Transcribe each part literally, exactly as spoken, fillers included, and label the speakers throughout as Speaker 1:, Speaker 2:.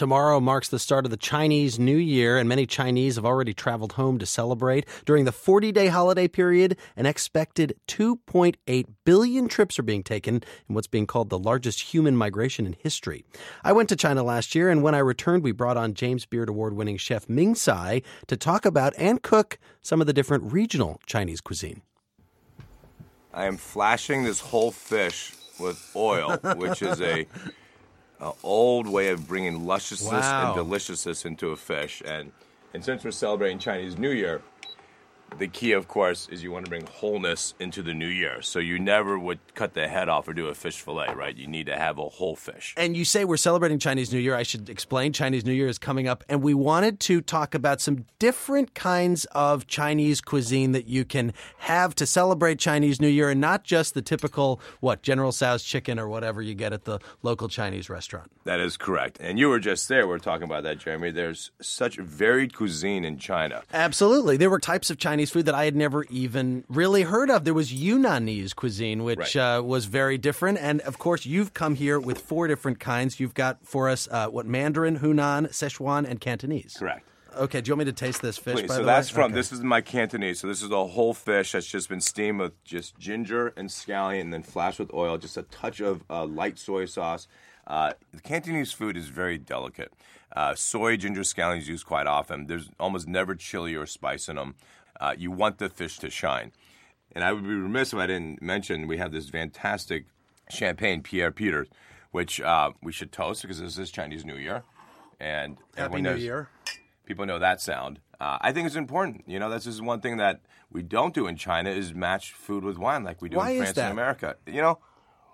Speaker 1: Tomorrow marks the start of the Chinese New Year, and many Chinese have already traveled home to celebrate. During the forty-day holiday period, an expected two point eight billion trips are being taken in what's being called the largest human migration in history. I went to China last year, and when I returned, we brought on James Beard Award-winning chef Ming Tsai to talk about and cook some of the different regional Chinese cuisine.
Speaker 2: I am flashing this whole fish with oil, which is a... An old way of bringing lusciousness
Speaker 1: Wow.
Speaker 2: and deliciousness into a fish. And, and since we're celebrating Chinese New Year, the key, of course, is you want to bring wholeness into the new year. So you never would cut the head off or do a fish fillet, right? You need to have a whole fish.
Speaker 1: And you say we're celebrating Chinese New Year. I should explain Chinese New Year is coming up, and we wanted to talk about some different kinds of Chinese cuisine that you can have to celebrate Chinese New Year, and not just the typical, what, General Tso's chicken or whatever you get at the local Chinese restaurant.
Speaker 2: That is correct. And you were just there. We were talking about that, Jeremy. There's such varied cuisine in China.
Speaker 1: Absolutely. There were types of Chinese food that I had never even really heard of. There was Yunnanese cuisine, which
Speaker 2: Right.
Speaker 1: uh, was very different. And, of course, you've come here with four different kinds. You've got for us, uh, what, Mandarin, Hunan, Sichuan, and Cantonese.
Speaker 2: Correct.
Speaker 1: Okay, do you want me to taste this fish,
Speaker 2: Please.
Speaker 1: by
Speaker 2: So
Speaker 1: the
Speaker 2: that's
Speaker 1: way?
Speaker 2: from,
Speaker 1: Okay.
Speaker 2: this is my Cantonese. So this is a whole fish that's just been steamed with just ginger and scallion and then flashed with oil, just a touch of uh, light soy sauce. Uh, the Cantonese food is very delicate. Uh, soy, ginger, scallion is used quite often. There's almost never chili or spice in them. Uh, you want the fish to shine. And I would be remiss if I didn't mention we have this fantastic champagne, Pierre Peter, which uh, we should toast because this is Chinese New Year. And
Speaker 1: Happy
Speaker 2: everyone
Speaker 1: New
Speaker 2: knows-
Speaker 1: Year.
Speaker 2: People know that sound. Uh, I think it's important. You know, this is one thing that we don't do in China is match food with wine like we do
Speaker 1: Why
Speaker 2: in
Speaker 1: is
Speaker 2: France
Speaker 1: that?
Speaker 2: and America. You know,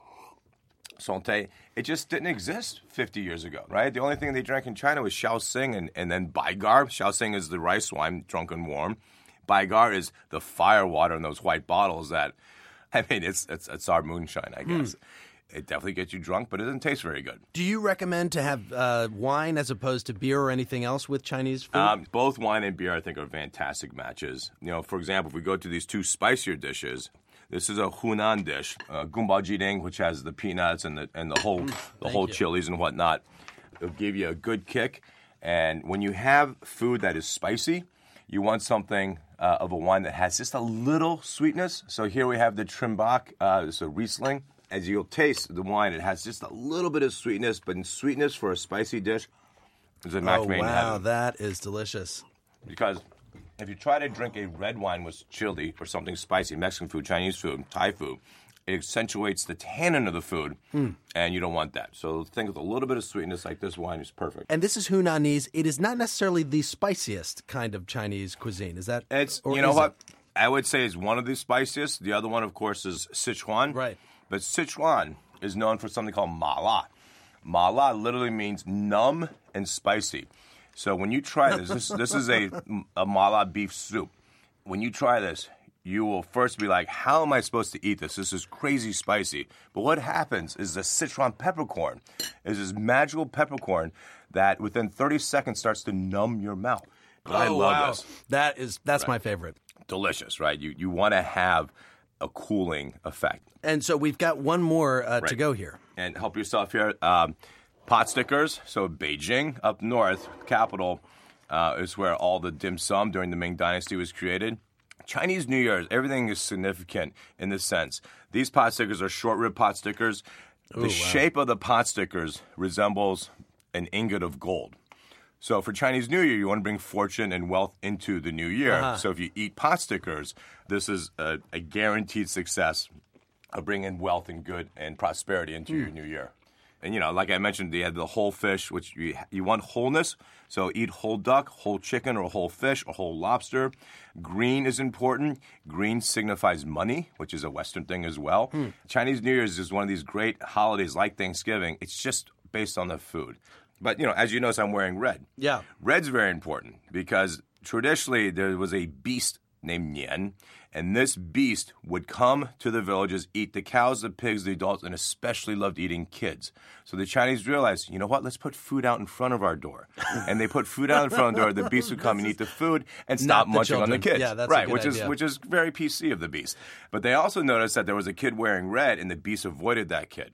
Speaker 2: Santé, it just didn't exist fifty years ago, right? The only thing they drank in China was Shaoxing and, and then Baigar. Shaoxing is the rice wine, drunk and warm. Baigar is the fire water in those white bottles that, I mean, it's it's, it's our moonshine, I guess.
Speaker 1: Hmm.
Speaker 2: It definitely gets you drunk, but it doesn't taste very good.
Speaker 1: Do you recommend to have uh, wine as opposed to beer or anything else with Chinese food?
Speaker 2: Um, both wine and beer, I think, are fantastic matches. You know, for example, if we go to these two spicier dishes, this is a Hunan dish, uh, gumbao jiding, which has the peanuts and the and the whole the whole
Speaker 1: you.
Speaker 2: chilies and whatnot. It'll give you a good kick. And when you have food that is spicy, you want something uh, of a wine that has just a little sweetness. So here we have the Trimbach, uh, it's a Riesling. As you'll taste the wine, it has just a little bit of sweetness, but in sweetness for a spicy dish is a match
Speaker 1: oh,
Speaker 2: made in
Speaker 1: wow,
Speaker 2: heaven.
Speaker 1: that is delicious.
Speaker 2: Because if you try to drink a red wine with chili or something spicy, Mexican food, Chinese food, Thai food, it accentuates the tannin of the food, and you don't want that. So think with a little bit of sweetness like this wine is perfect.
Speaker 1: And this is Hunanese. It is not necessarily the spiciest kind of Chinese cuisine. Is that?
Speaker 2: It's
Speaker 1: or
Speaker 2: you know
Speaker 1: is
Speaker 2: what?
Speaker 1: it?
Speaker 2: I would say is one of the spiciest. The other one, of course, is Sichuan.
Speaker 1: Right.
Speaker 2: But Sichuan is known for something called mala. Mala literally means numb and spicy. So when you try this, this, this is a, a mala beef soup. When you try this, you will first be like, how am I supposed to eat this? This is crazy spicy. But what happens is the Sichuan peppercorn is this magical peppercorn that within thirty seconds starts to numb your mouth.
Speaker 1: Oh,
Speaker 2: I love
Speaker 1: wow.
Speaker 2: this.
Speaker 1: That is that's my favorite.
Speaker 2: Delicious, right? You you want to have a cooling effect.
Speaker 1: And so we've got one more uh, to
Speaker 2: Right.
Speaker 1: go here.
Speaker 2: And help yourself here. Um, pot stickers. So Beijing, up north, capital, uh, is where all the dim sum during the Ming Dynasty was created. Chinese New Year's, everything is significant in this sense. These pot stickers are short rib pot stickers. The
Speaker 1: Ooh, wow.
Speaker 2: shape of the pot stickers resembles an ingot of gold. So for Chinese New Year, you want to bring fortune and wealth into the new year.
Speaker 1: Uh-huh.
Speaker 2: So if you eat pot stickers, this is a, a guaranteed success of bringing wealth and good and prosperity into
Speaker 1: Hmm.
Speaker 2: your new year. And, you know, like I mentioned, they had the whole fish, which you, you want wholeness. So eat whole duck, whole chicken, or whole fish, or whole lobster. Green is important. Green signifies money, which is a Western thing as well.
Speaker 1: Hmm.
Speaker 2: Chinese New Year's is one of these great holidays like Thanksgiving. It's just based on the food. But, you know, as you notice, I'm wearing red.
Speaker 1: Yeah.
Speaker 2: Red's very important because traditionally there was a beast named Nian, and this beast would come to the villages, eat the cows, the pigs, the adults, and especially loved eating kids. So the Chinese realized, you know what, let's put food out in front of our door. And they put food out in front of the door, the beast would come and eat the food and stop
Speaker 1: the
Speaker 2: munching on the
Speaker 1: children.
Speaker 2: kids.
Speaker 1: Yeah, that's a
Speaker 2: right,
Speaker 1: good
Speaker 2: which
Speaker 1: idea.
Speaker 2: is which is very P C of the beast. But they also noticed that there was a kid wearing red, and the beast avoided that kid.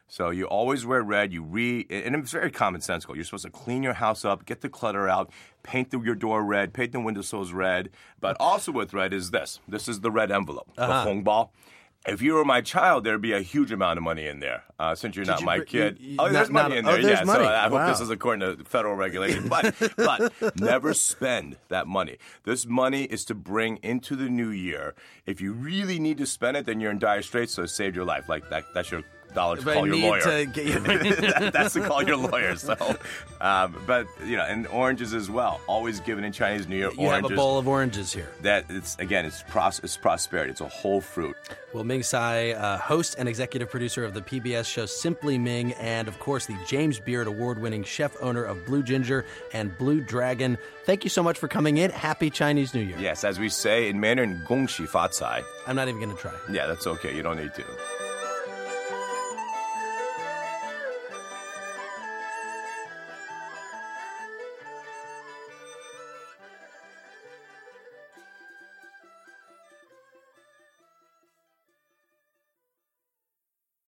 Speaker 2: So you always wear red. You re, and it's very commonsensical. You're supposed to clean your house up, get the clutter out, paint the, your door red, paint the windowsills red. But also with red is this. This is the red envelope, uh-huh. the hongbao. If you were my child, there'd be a huge amount of money in there. Uh, since you're Did not you, my kid, you, you, oh, there's not, money in there.
Speaker 1: Oh, there's
Speaker 2: yeah,
Speaker 1: money.
Speaker 2: So I
Speaker 1: wow.
Speaker 2: hope this is according to federal regulation. But but never spend that money. This money is to bring into the new year. If you really need to spend it, then you're in dire straits. So it saved your life. Like that. That's your dollar to
Speaker 1: but
Speaker 2: call your lawyer.
Speaker 1: To get your
Speaker 2: that, that's to call your lawyer. So, um, but you know, and oranges as well. Always given in Chinese New Year.
Speaker 1: You
Speaker 2: oranges.
Speaker 1: have a bowl of oranges here.
Speaker 2: That it's again, it's, pros- it's prosperity. It's a whole fruit.
Speaker 1: Well, Ming Tsai, uh, host and executive producer of the P B S show Simply Ming, and of course the James Beard Award-winning chef owner of Blue Ginger and Blue Dragon. Thank you so much for coming in. Happy Chinese New Year.
Speaker 2: Yes, as we say in Mandarin, 恭喜发财.
Speaker 1: I'm not even going to try.
Speaker 2: Yeah, that's okay. You don't need to.